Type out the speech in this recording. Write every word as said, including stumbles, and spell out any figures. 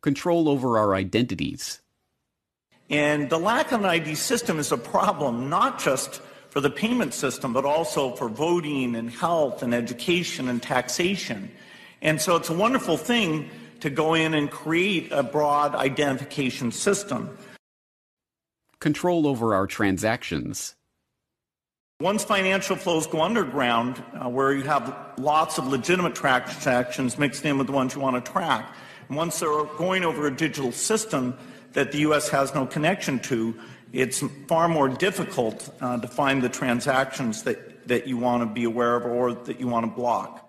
Control over our identities. And the lack of an I D system is a problem, not just for the payment system, but also for voting and health and education and taxation. And so it's a wonderful thing to go in and create a broad identification system. Control over our transactions. Once financial flows go underground, uh, where you have lots of legitimate transactions mixed in with the ones you want to track, and once they're going over a digital system that the U S has no connection to, it's far more difficult uh, to find the transactions that, that you want to be aware of or that you want to block.